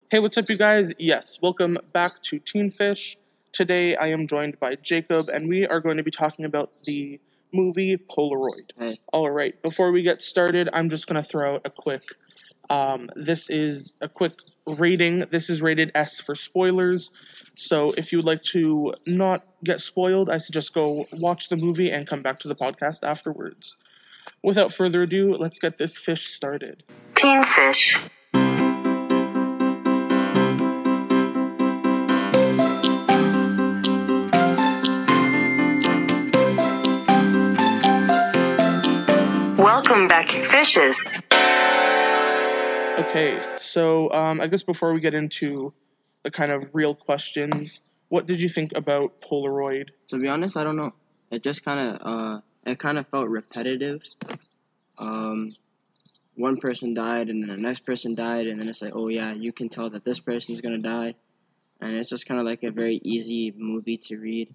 Hey, what's up, you guys? Yes, welcome back to Teen Fish. Today I am joined by Jacob, and we are going to be talking about the movie Polaroid. Hey. All right, before we get started, I'm just going to throw out a quick. This is a quick rating. This is rated S for spoilers. So if you'd like to not get spoiled, I suggest go watch the movie and come back to the podcast afterwards. Without further ado, let's get this fish started. Teen Fish. Welcome back, fishes. Okay, so I guess before we get into the kind of real questions, what did you think about Polaroid? To be honest, I don't know. It just kind of felt repetitive. One person died, and then the next person died, and then it's like, oh yeah, you can tell that this person's gonna die, and it's just kind of like a very easy movie to read.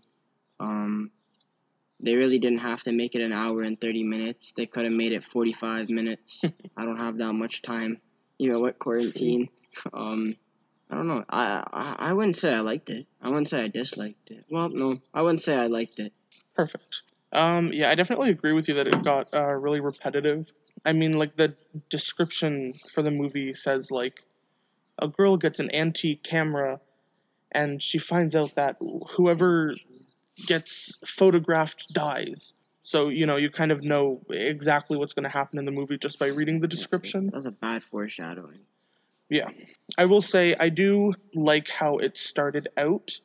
They really didn't have to make it an hour and 30 minutes. They could have made it 45 minutes. I don't have that much time, with quarantine. I don't know. I wouldn't say I liked it. I wouldn't say I disliked it. Well, no, I wouldn't say I liked it. Perfect. Yeah, I definitely agree with you that it got really repetitive. I mean, like the description for the movie says like a girl gets an antique camera and she finds out that whoever gets photographed dies. So, you kind of know exactly what's going to happen in the movie just by reading the description. That was a bad foreshadowing. Yeah. I will say I do like how it started out.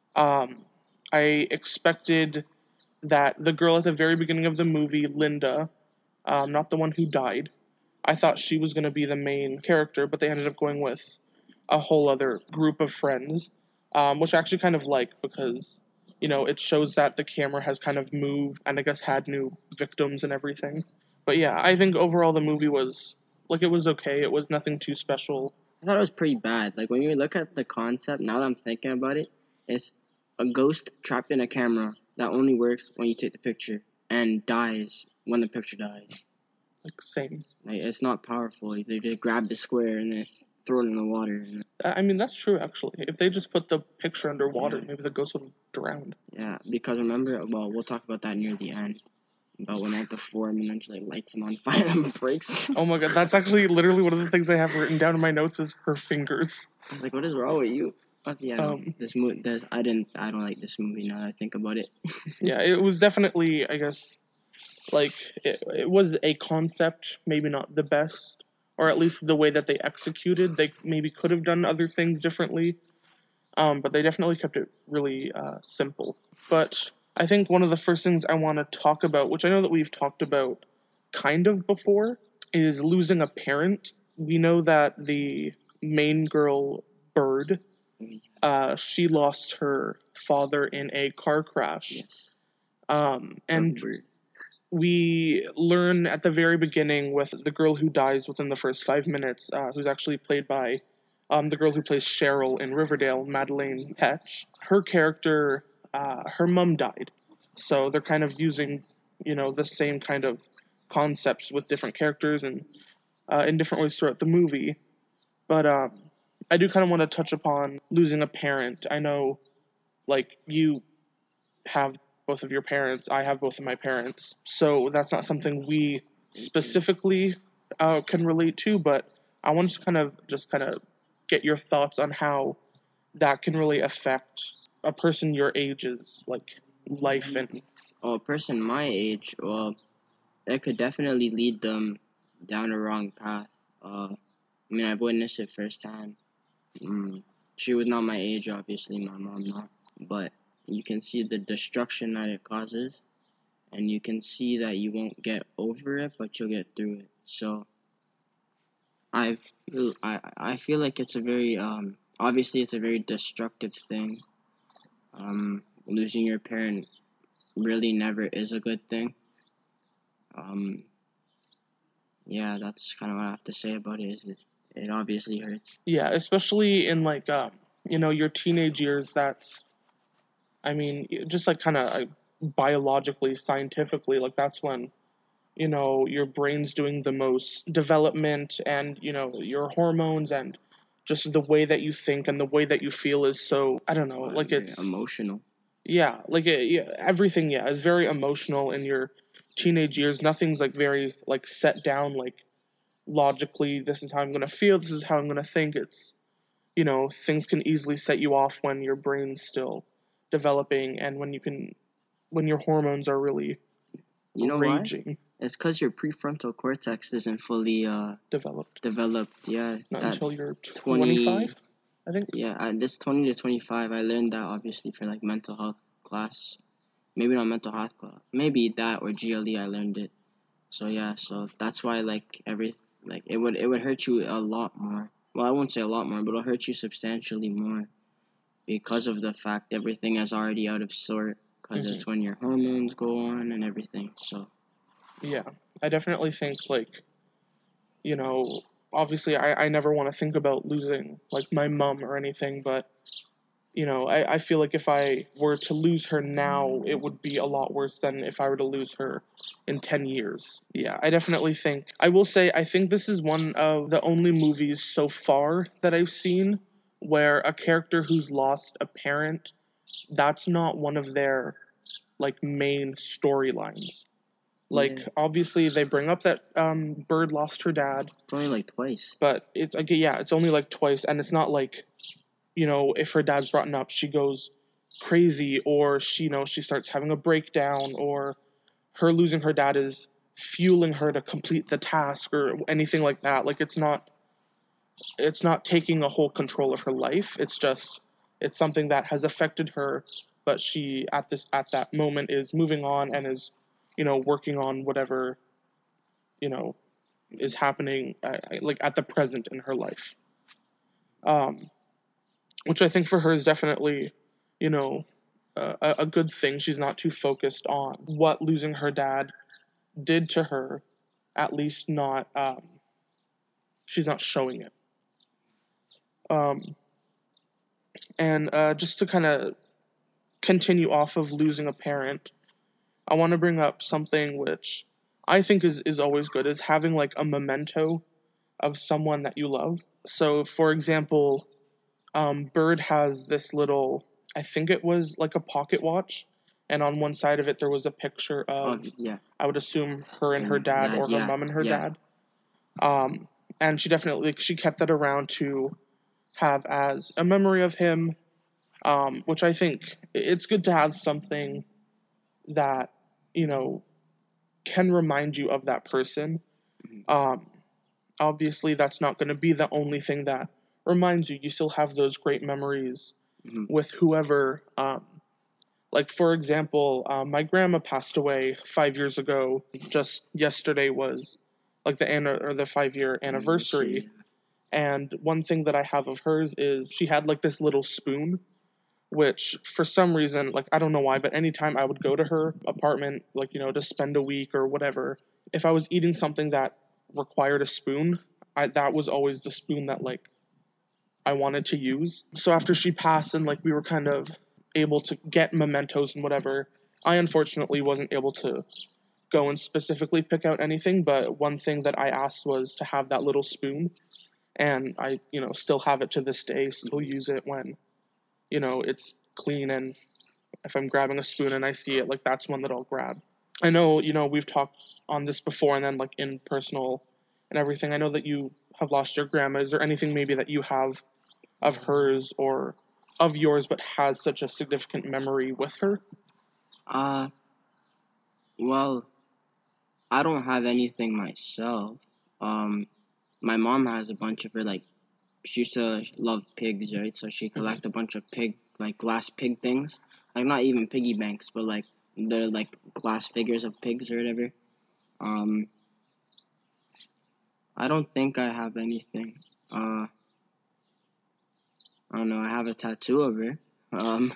I expected that the girl at the very beginning of the movie, Linda, not the one who died, I thought she was going to be the main character, but they ended up going with a whole other group of friends, which I actually kind of like because, it shows that the camera has kind of moved and I guess had new victims and everything. But yeah, I think overall the movie was, like, it was okay. It was nothing too special. I thought it was pretty bad. Like, when you look at the concept, now that I'm thinking about it, it's a ghost trapped in a camera that only works when you take the picture and dies when the picture dies. Like, same. Like, it's not powerful. They just grab the square and then throw it in the water. I mean, that's true, actually. If they just put the picture underwater, maybe the ghost would have drowned. Yeah, because remember, well, we'll talk about that near the end. About when they have to form and then she like lights him on fire and breaks. Oh my god, that's actually literally one of the things I have written down in my notes is her fingers. I was like, what is wrong with you? Yeah, no, this movie. I don't like this movie now that I think about it. Yeah, it was definitely, I guess, like it was a concept, maybe not the best, or at least the way that they executed. They maybe could have done other things differently, but they definitely kept it really simple. But I think one of the first things I want to talk about, which I know that we've talked about kind of before, is losing a parent. We know that the main girl, Bird, she lost her father in a car crash. Yes. And we learn at the very beginning with the girl who dies within the first 5 minutes, who's actually played by the girl who plays Cheryl in Riverdale, Madeleine Petch. Her character, her mom died. So they're kind of using, the same kind of concepts with different characters and in different ways throughout the movie. But I do kind of want to touch upon losing a parent. I know, like, you have both of your parents. I have both of my parents. So that's not something we specifically can relate to, but I wanted to kind of get your thoughts on how that can really affect a person your age's, like, life and... Oh, a person my age, well, that could definitely lead them down a wrong path. I mean, I've witnessed it firsthand. She was not my age, obviously, my mom not, but you can see the destruction that it causes, and you can see that you won't get over it, but you'll get through it. So I feel like it's a very obviously it's a very destructive thing. Losing your parent really never is a good thing. Yeah, that's kind of what I have to say about it. It obviously hurts. Yeah, especially in, like, your teenage years. That's, I mean, just like kind of biologically, scientifically, like that's when your brain's doing the most development and your hormones and just the way that you think and the way that you feel is so, I don't know, like Very it's emotional. yeah, like yeah, everything yeah is very emotional in your teenage years. Nothing's like very like set down like logically. This is how I'm gonna feel. This is how I'm gonna think. It's things can easily set you off when your brain's still developing and when your hormones are really You know why? raging It's because your prefrontal cortex isn't fully developed. developed. Yeah, Not that until you're 20. 25, I think. Yeah, this 20 to 25. I learned that obviously for like mental health class. Maybe not mental health class. Maybe that or GLE. I learned it. So yeah, so that's why like it would hurt you a lot more. Well, I won't say a lot more, but it'll hurt you substantially more because of the fact everything is already out of sort. Because it's when your hormones go on and everything. So Yeah, I definitely think like you know, obviously I never want to think about losing like my mom or anything, but I feel like if I were to lose her now, it would be a lot worse than if I were to lose her in 10 years. Yeah, I definitely think. I will say, I think this is one of the only movies so far that I've seen where a character who's lost a parent, that's not one of their like main storylines. Like yeah, obviously they bring up that Bird lost her dad, it's only like twice. but it's like yeah, it's only like twice, and it's not like if her dad's brought up, she goes crazy, or she starts having a breakdown, or her losing her dad is fueling her to complete the task or anything like that. Like it's not taking a whole control of her life. It's something that has affected her, but she at that moment is moving on and is working on whatever you know is happening like at the present in her life. Um, which I think for her is definitely, you know, a good thing. She's not too focused on what losing her dad did to her. At least not, she's not showing it. Um, and just to kind of continue off of losing a parent, I want to bring up something which I think is always good is having like a memento of someone that you love. So, for example, Bird has this little, I think it was like a pocket watch, and on one side of it there was a picture Oh of, yeah, I would assume her and her and dad, dad. or her Yeah, mom and her yeah. dad. Um, and she kept that around to have as a memory of him, which I think it's good to have something that you know can remind you of that person. Mhm. Um, Obviously, that's not going to be the only thing that reminds you. You still have those great memories Mhm. with whoever. Like for example, my grandma passed away 5 years ago. Just yesterday was like the 5 year anniversary. And one thing that I have of hers is she had like this little spoon, which for some reason, like I don't know why, but anytime I would go to her apartment, like to spend a week or whatever, if I was eating something that required a spoon, that was always the spoon that like I wanted to use. So after she passed and like we were kind of able to get mementos and whatever, I unfortunately wasn't able to go and specifically pick out anything, but one thing that I asked was to have that little spoon, and I, still have it to this day, still use it when, it's clean, and if I'm grabbing a spoon and I see it, like that's one that I'll grab. I know, we've talked on this before and then like in personal and everything. I know that you have lost your grandma. Is there anything maybe that you have of hers or of yours but has such a significant memory with her? Uh, well, I don't have anything myself. Um, my mom has a bunch of her like. She used to love pigs, right? So she collect a bunch of pig, like glass pig things, like not even piggy banks, but like they're like glass figures of pigs or whatever. Um, I don't think I have anything. I don't know. I have a tattoo of her. Um,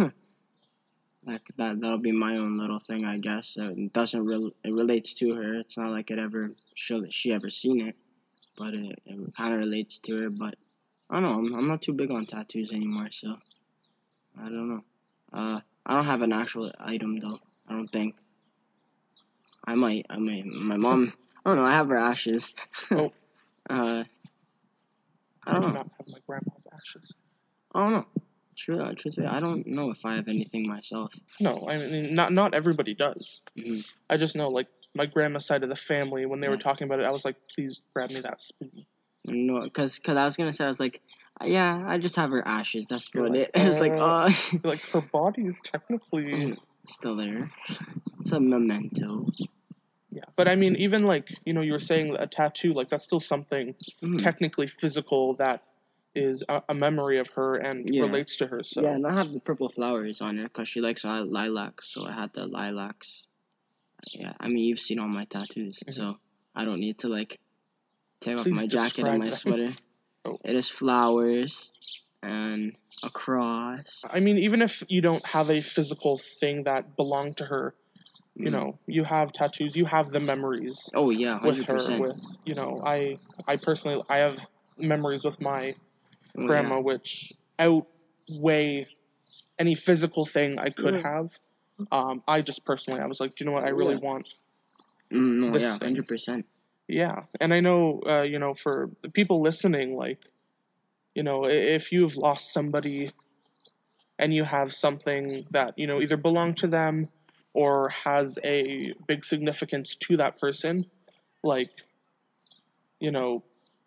that'll be my own little thing, I guess. It doesn't it relates to her. It's not like it ever she ever seen it, but it kind of relates to her. But I don't know. I'm not too big on tattoos anymore, so I don't know. I don't have an actual item though. I don't think. I might. My mom. I don't know. I have her ashes. Oh, uh, I don't do know. not have my grandma's ashes. I don't know. Truthfully, I don't know if I have anything myself. No, I mean, not everybody does. Mm-hmm. I just know, like, my grandma's side of the family, when they were Yeah. talking about it, I was like, please grab me that spoon. No, because I was gonna say, I was like, yeah, I just have her ashes. That's You're about like, it. I was like, You're like, her body's technically... still there. It's a memento. Yeah, but I mean, even like, you know, you were saying a tattoo, like that's still something technically physical that is a memory of her and Yeah. relates to her. So Yeah, and I have the purple flowers on her because she likes lilacs, so I had the lilacs. Yeah, I mean, you've seen all my tattoos, so I don't need to, like, take off please my jacket and describe my them. sweater. Oh. It is flowers and a cross. I mean, even if you don't have a physical thing that belonged to her, you know, you have tattoos, you have the memories Oh, yeah, 100%. with her, with, you know, I personally, I have memories with my grandma, which outweigh any physical thing I could have. I just personally, I was like, do you know what, I really want this thing. 100%. Yeah, and I know, you know, for the people listening, like, you know, if you've lost somebody and you have something that, you know, either belonged to them or has a big significance to that person, like, you know,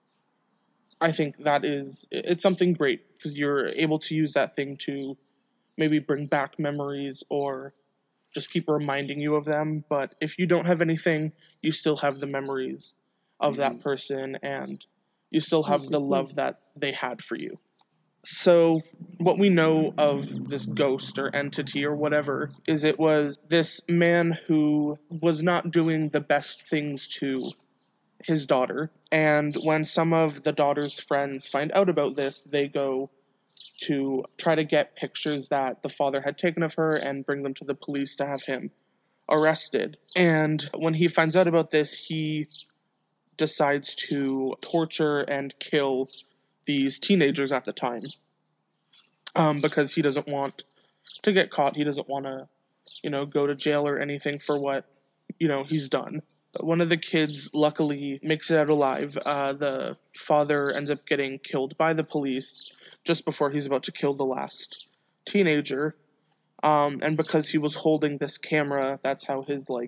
I think that it's something great because you're able to use that thing to maybe bring back memories or just keep reminding you of them. But if you don't have anything, you still have the memories of that person and you still have the love that they had for you. So what we know of this ghost or entity or whatever is it was this man who was not doing the best things to his daughter. And when some of the daughter's friends find out about this, they go to try to get pictures that the father had taken of her and bring them to the police to have him arrested. And when he finds out about this, he decides to torture and kill these teenagers at the time, because he doesn't want to get caught. He doesn't want to, you know, go to jail or anything for what, you know, he's done. One of the kids luckily makes it out alive. The father ends up getting killed by the police just before he's about to kill the last teenager. And because he was holding this camera, that's how his, like,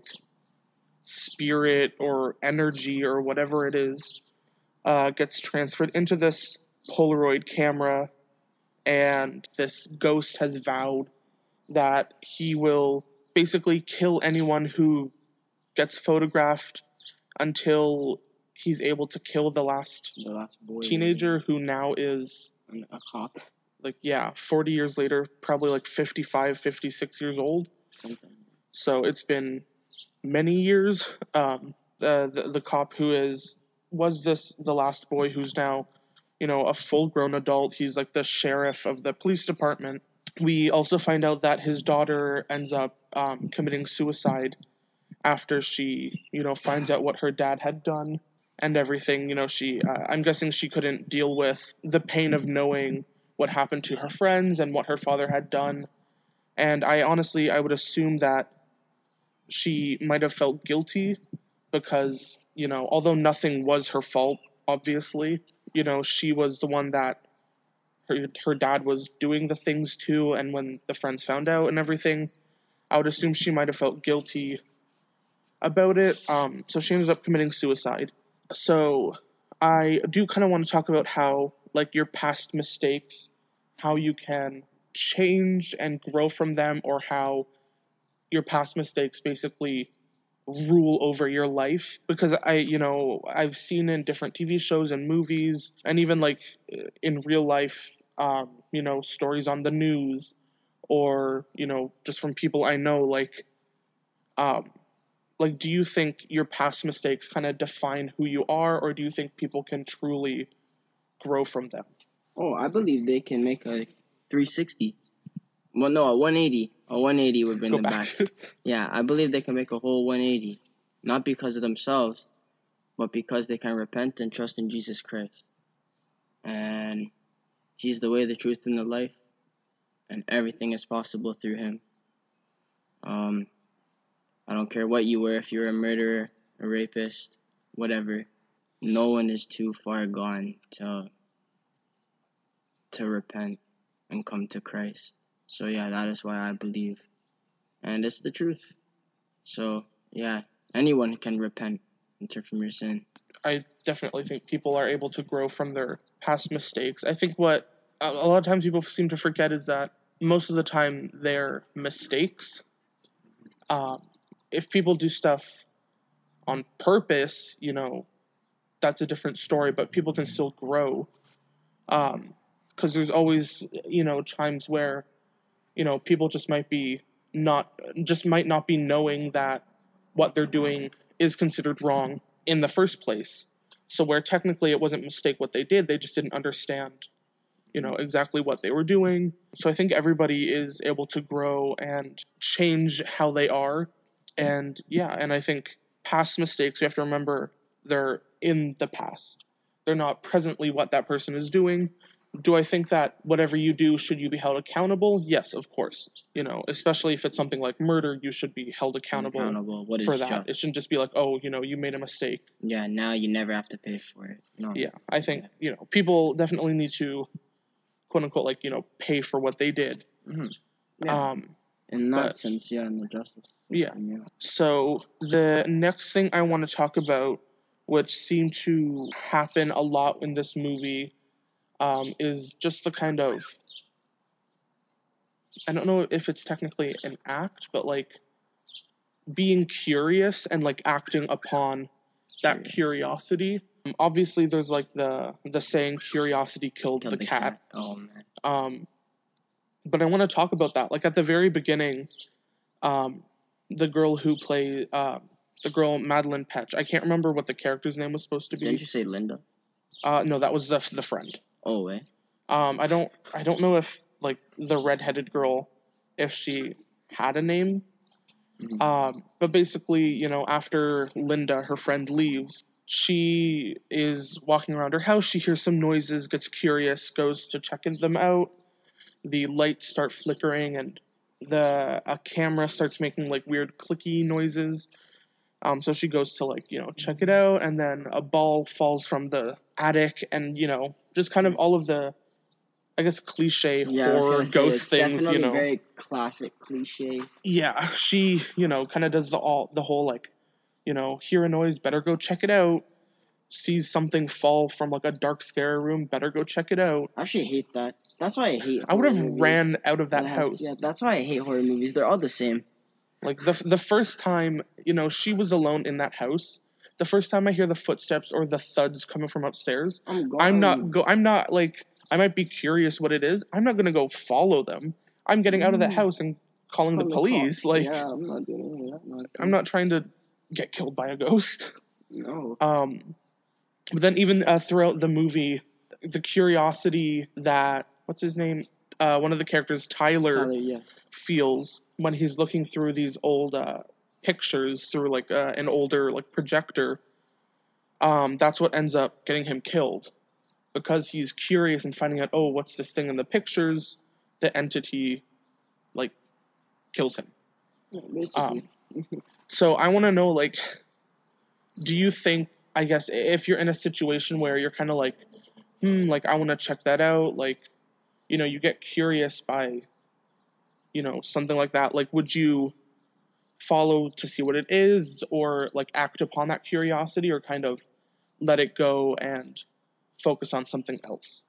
spirit or energy or whatever it is gets transferred into this Polaroid camera. And this ghost has vowed that he will basically kill anyone who gets photographed until he's able to kill the last boy teenager who now is a cop. Like, yeah, 40 years later, probably like 55, 56 years old. So it's been many years. The cop who was the last boy who's now, you know, a full-grown adult. He's like the sheriff of the police department. We also find out that his daughter ends up committing suicide after she, you know, finds out what her dad had done and everything. You know, I'm guessing she couldn't deal with the pain of knowing what happened to her friends and what her father had done. And I would assume that she might have felt guilty because, you know, although nothing was her fault, obviously, you know, she was the one that her dad was doing the things to, and when the friends found out and everything, I would assume she might have felt guilty about it. So she ended up committing suicide. So I do kind of want to talk about how, like, your past mistakes, how you can change and grow from them, or how your past mistakes basically rule over your life. Because I've seen in different TV shows and movies, and even like in real life, stories on the news, or, you know, just from people I know, um, like, do you think your past mistakes kind of define who you are, or do you think people can truly grow from them? Oh, I believe they can make a 360. Well, no, a 180. A 180 would bring them back. Yeah, I believe they can make a whole 180. Not because of themselves, but because they can repent and trust in Jesus Christ. And He's the way, the truth, and the life. And everything is possible through Him. I don't care what you were, if you're a murderer, a rapist, whatever. No one is too far gone to to repent and come to Christ. So yeah, that is why I believe, and it's the truth. So yeah, anyone can repent and turn from your sin. I definitely think people are able to grow from their past mistakes. I think what a lot of times people seem to forget is that most of the time they're mistakes. Um, if people do stuff on purpose, that's a different story, but people can still grow. Because there's always, times where, people just might not be knowing that what they're doing is considered wrong in the first place. So where technically it wasn't a mistake what they did, they just didn't understand, exactly what they were doing. So I think everybody is able to grow and change how they are. And yeah, and I think past mistakes, you have to remember they're in the past. They're not presently what that person is doing. Do I think that whatever you do, should you be held accountable? Yes, of course. Especially if it's something like murder, you should be held accountable What for is that. just? It shouldn't just be like, oh, you made a mistake. Yeah, now you never have to pay for it. No. Yeah, I think, people definitely need to, quote unquote, like, pay for what they did. Mm-hmm. Yeah. In that sense, yeah, in the justice system, yeah. So the next thing I want to talk about, which seemed to happen a lot in this movie, is just the kind of, I don't know if it's technically an act, but like being curious and like acting upon that curiosity. Obviously, there's like the saying, "Curiosity killed the cat." Oh man. But I want to talk about that. Like at the very beginning, the girl who played the girl Madeline Petch. I can't remember what the character's name was supposed to be. Didn't you say Linda? No, that was the friend. Oh, eh? I don't know if like the redheaded girl, if she had a name. Mm-hmm. But basically, after Linda, her friend, leaves, she is walking around her house. She hears some noises, gets curious, goes to check them out. The lights start flickering, and a camera starts making like weird clicky noises. So she goes to like check it out, and then a ball falls from the attic, and just kind of all of the, I guess, cliche horror ghost things. Definitely very classic cliche. Yeah, she kind of does the whole like, hear a noise, better go check it out. Sees something fall from like a dark scare room, better go check it out. I actually hate that. That's why I hate. I would have ran out of that house. Yeah, that's why I hate horror movies. They're all the same. Like the first time, she was alone in that house. The first time I hear the footsteps or the thuds coming from upstairs, I'm not like, I might be curious what it is. I'm not gonna go follow them. I'm getting out of the house and calling the police. Like, yeah, I'm not doing that. I'm not trying to get killed by a ghost. No. But then even throughout the movie, the curiosity that, what's his name? One of the characters, Tyler, feels when he's looking through these old pictures through like an older like projector. That's what ends up getting him killed, because he's curious and finding out, oh, what's this thing in the pictures? The entity like kills him. Yeah, basically. So I want to know, like, do you think, I guess, if you're in a situation where you're kind of like, like, I want to check that out, like, you get curious by, something like that, like, would you follow to see what it is, or like act upon that curiosity, or kind of let it go and focus on something else?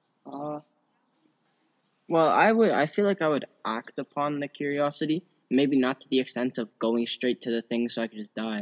Well, I feel like I would act upon the curiosity, maybe not to the extent of going straight to the thing so I could just die.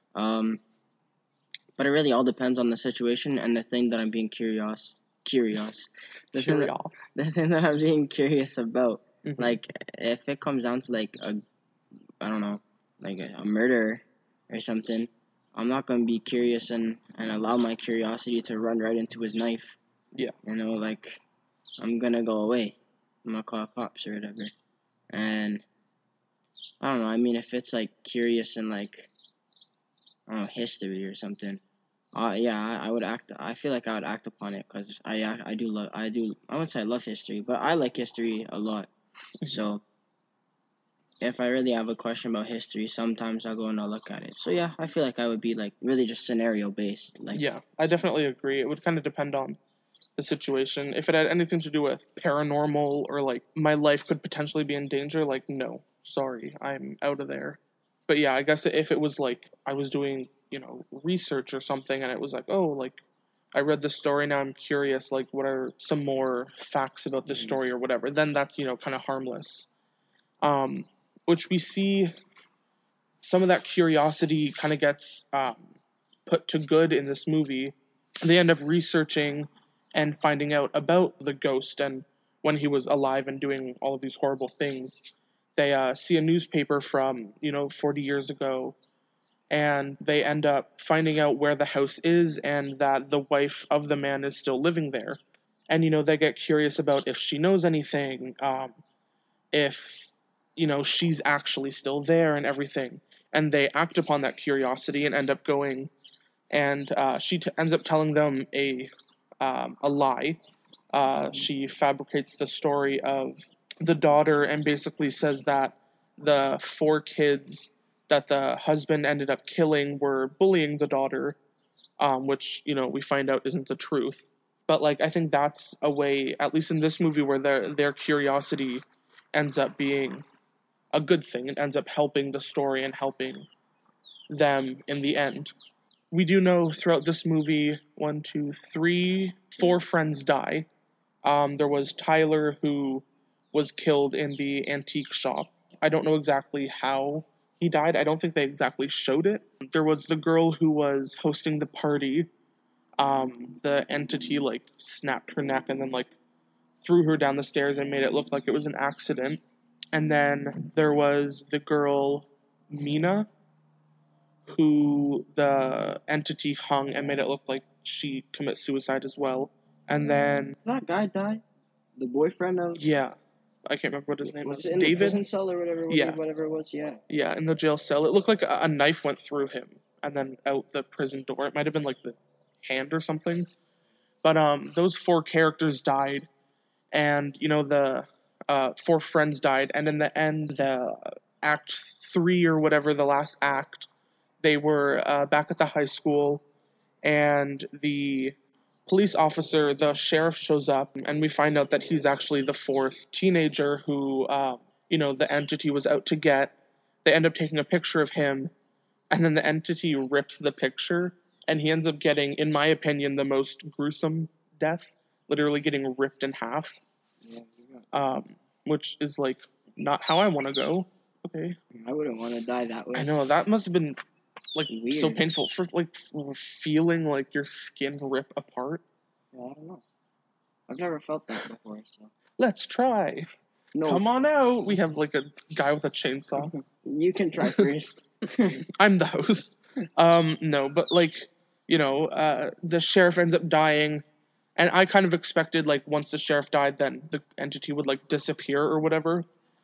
But it really all depends on the situation and the thing that I'm being curious. The thing that I'm being curious about. Mm-hmm. Like, if it comes down to like I don't know, like a murder or something, I'm not gonna be curious and allow my curiosity to run right into his knife. Yeah. Like, I'm gonna go away. I'm gonna call cops or whatever. And I don't know. I mean, if it's like curious and like, I don't know, history or something. Yeah, I would act. I feel like I would act upon it because I wouldn't say I love history, but I like history a lot. So if I really have a question about history, sometimes I'll go and I'll look at it. So yeah, I feel like I would be like really just scenario based. Like, yeah, I definitely agree. It would kind of depend on the situation. If it had anything to do with paranormal or like my life could potentially be in danger, like no, sorry, I'm out of there. But yeah, I guess if it was like I was doing, research or something and it was like, oh, like I read the story, now I'm curious, like what are some more facts about this story or whatever, then that's, kind of harmless. Which we see some of that curiosity kind of gets put to good in this movie. They end up researching and finding out about the ghost and when he was alive and doing all of these horrible things. They see a newspaper from 40 years ago, and they end up finding out where the house is and that the wife of the man is still living there. And they get curious about if she knows anything, if she's actually still there and everything. And they act upon that curiosity and end up going, and she ends up telling them a lie. She fabricates the story of the daughter and basically says that the 4 kids that the husband ended up killing were bullying the daughter, which we find out isn't the truth. But like I think that's a way, at least in this movie, where their curiosity ends up being a good thing. It ends up helping the story and helping them in the end. We do know throughout this movie, 1, 2, 3, 4 friends die. There was Tyler, who was killed in the antique shop. I don't know exactly how he died. I don't think they exactly showed it. There was the girl who was hosting the party. The entity like snapped her neck and then like threw her down the stairs and made it look like it was an accident. And then there was the girl Mina, who the entity hung and made it look like she commit suicide as well. And then that guy died. The boyfriend of yeah, I can't remember what his name was. In David? The prison cell or whatever. Yeah. Whatever it was. Yeah. Yeah, in the jail cell. It looked like a knife went through him and then out the prison door. It might have been like the hand or something. But those 4 characters died, and the 4 friends died. And in the end, the act 3 or whatever, the last act, they were back at the high school, and the police officer, the sheriff, shows up, and we find out that he's actually the 4th teenager who, the entity was out to get. They end up taking a picture of him, and then the entity rips the picture, and he ends up getting, in my opinion, the most gruesome death, literally getting ripped in half, which is, like, not how I want to go. Okay. I wouldn't want to die that way. I know, that must have been like weird. So painful for like feeling like your skin rip apart. Yeah, I don't know. I've never felt that before, so. Let's try. No. Come on out. We have like a guy with a chainsaw. You can try first. I'm the host. No, but like, the sheriff ends up dying, and I kind of expected like once the sheriff died, then the entity would like disappear or whatever.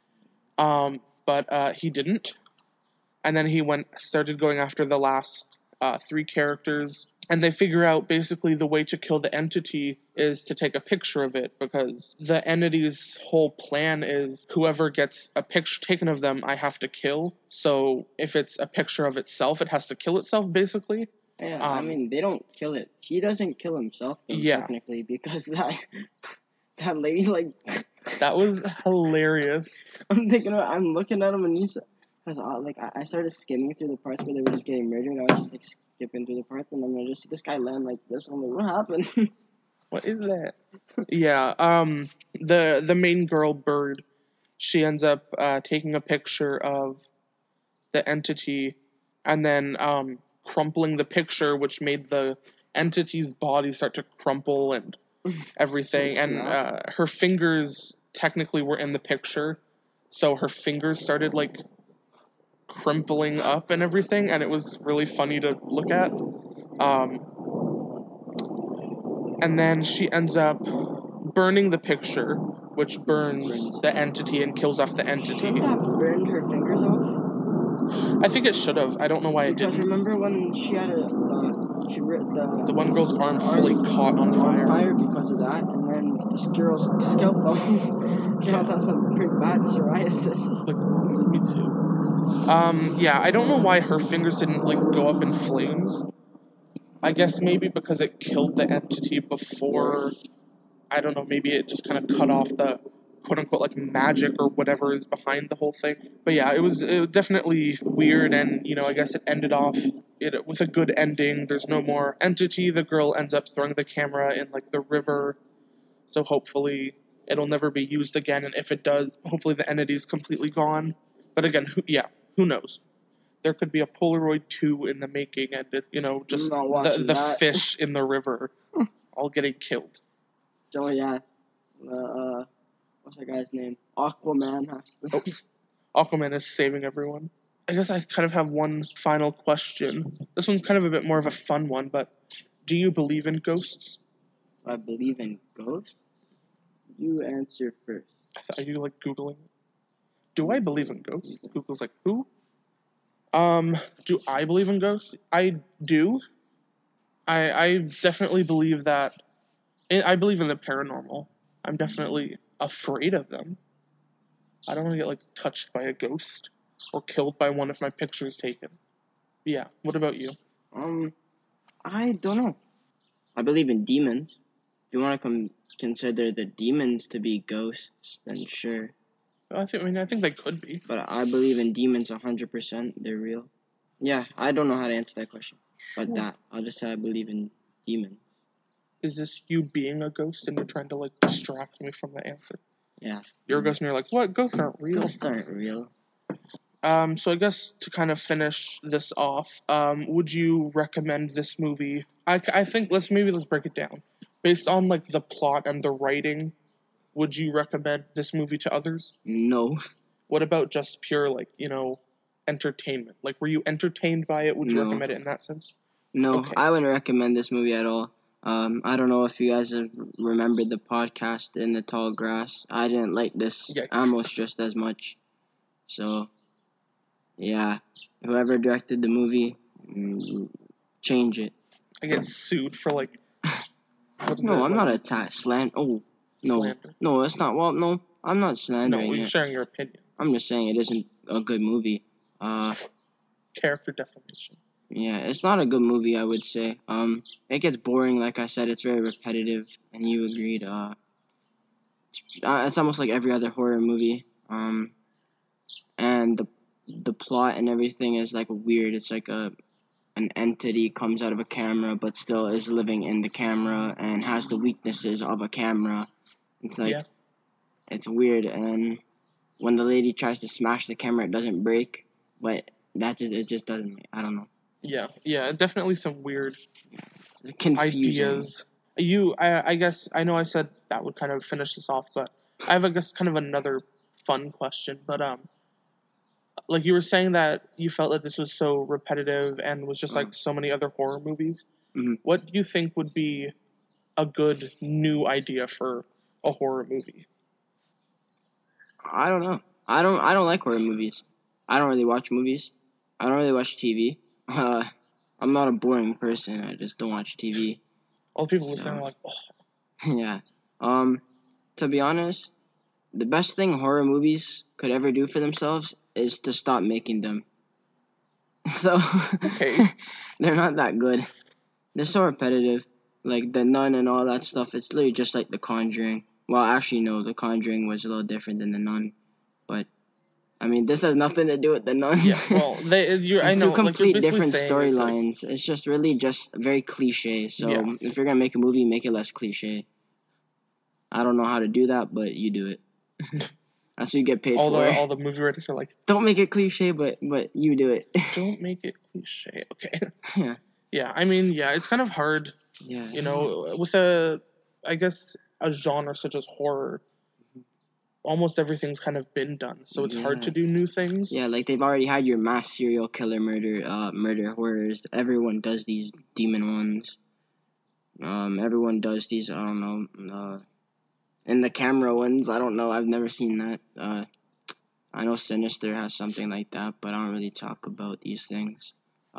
But he didn't. And then he started going after the last 3 characters. And they figure out basically the way to kill the entity is to take a picture of it, because the entity's whole plan is whoever gets a picture taken of them, I have to kill. So if it's a picture of itself, it has to kill itself, basically. Yeah, I mean, they don't kill it. He doesn't kill himself, though, technically, because that lady, like... That was hilarious. I'm looking at him, and he's... Because, I started skimming through the parts where they were just getting murdered, and I was just, like, skipping through the parts, and then I just see this guy land like this. I'm like, what happened? What is that? Yeah, the main girl, Bird, she ends up taking a picture of the entity, and then crumpling the picture, which made the entity's body start to crumple and everything, and her fingers technically were in the picture, so her fingers started, like, crimpling up and everything, and it was really funny to look at. And then she ends up burning the picture, which burns the entity and kills off the entity. Shouldn't that have burned her fingers off? I think it should have. I don't know why it didn't. Because remember when she had she ripped the one girl's arm fully caught on fire. On fire because of that, and then this girl's scalp bone. She also has some pretty bad psoriasis. Me too. Yeah, I don't know why her fingers didn't like go up in flames. I guess maybe because it killed the entity before, I don't know, maybe it just kind of cut off the quote-unquote like magic or whatever is behind the whole thing. But yeah, it was definitely weird, and I guess it ended off with a good ending. There's no more entity. The girl ends up throwing the camera in like the river, so hopefully it'll never be used again, and if it does, hopefully the entity's completely gone. But again, who knows? There could be a Polaroid 2 in the making, and just I'm not watching the that. fish in the river all getting killed. So yeah, what's that guy's name? Aquaman has to. Aquaman is saving everyone. I guess I kind of have one final question. This one's kind of a bit more of a fun one, but do you believe in ghosts? I believe in ghosts. You answer first. Are you like Googling? Do I believe in ghosts? Google's like, who? Do I believe in ghosts? I do. I definitely believe that. I believe in the paranormal. I'm definitely afraid of them. I don't want to get like touched by a ghost or killed by one if my picture is taken. Yeah. What about you? I don't know. I believe in demons. If you want to consider the demons to be ghosts, then sure. I think they could be. But I believe in demons 100%. They're real. Yeah, I don't know how to answer that question. But I'll just say I believe in demons. Is this you being a ghost and you're trying to like distract me from the answer? Yeah. You're a ghost and you're like, what? Ghosts aren't real. Ghosts aren't real. So I guess to kind of finish this off, would you recommend this movie? I think let's break it down. Based on like the plot and the writing, would you recommend this movie to others? No. What about just pure like, entertainment? Like were you entertained by it? Would you recommend it in that sense? No, Okay. I wouldn't recommend this movie at all. I don't know if you guys have remembered the podcast In the Tall Grass. I didn't like this almost just as much. So, yeah, whoever directed the movie, change it. I get sued for like. No, I'm not slander. Oh, no, slander. No, it's not. Well, no, I'm not slandering you're sharing your opinion. I'm just saying it isn't a good movie. Character definition. Yeah, it's not a good movie, I would say. It gets boring, like I said. It's very repetitive, and you agreed. It's almost like every other horror movie. And the plot and everything is like weird. It's like an entity comes out of a camera, but still is living in the camera and has the weaknesses of a camera. It's like it's weird. And when the lady tries to smash the camera, it doesn't break, but it just doesn't. I don't know. Yeah, definitely some weird ideas. I guess I know I said that would kind of finish this off, but I have I guess kind of another fun question. But like you were saying that you felt that this was so repetitive and was just like so many other horror movies. Mm-hmm. What do you think would be a good new idea for a horror movie? I don't know. I don't like horror movies. I don't really watch movies. I don't really watch TV. I'm not a boring person. I just don't watch TV. All the people listening are like, oh. Yeah. To be honest, the best thing horror movies could ever do for themselves is to stop making them. So, they're not that good. They're so repetitive. Like The Nun and all that stuff, it's literally just like The Conjuring. Well, actually, no, The Conjuring was a little different than The Nun. But, I mean, this has nothing to do with The Nun. Yeah, well, I know. Two complete like, different storylines. It's just really just very cliche. So, if you're going to make a movie, make it less cliche. I don't know how to do that, but you do it. That's what you get paid for. All the movie writers are like, don't make it cliche, but you do it. Don't make it cliche. Okay. Yeah. Yeah, I mean, it's kind of hard. Yeah. With I guess a genre such as horror, almost everything's kind of been done, so it's hard to do new things. Yeah, like they've already had your mass serial killer murder horrors. Everyone does these demon ones. Everyone does these. I don't know. In the camera ones, I don't know. I've never seen that. I know Sinister has something like that, but I don't really talk about these things.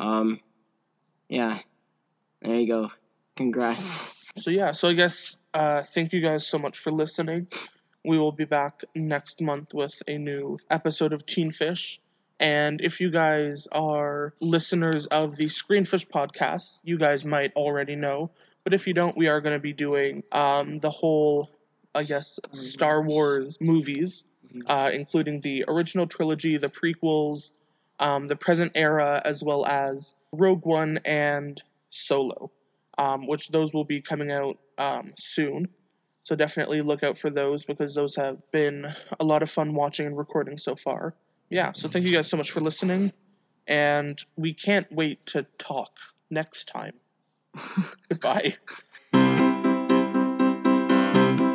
Yeah. There you go. Congrats. So I guess thank you guys so much for listening. We will be back next month with a new episode of Teen Fish. And if you guys are listeners of the Screenfish podcast, you guys might already know. But if you don't, we are going to be doing the whole, I guess, Star Wars movies, including the original trilogy, the prequels, the present era, as well as Rogue One and Solo, which those will be coming out soon. So definitely look out for those because those have been a lot of fun watching and recording so far. Yeah, so thank you guys so much for listening, and we can't wait to talk next time. Goodbye.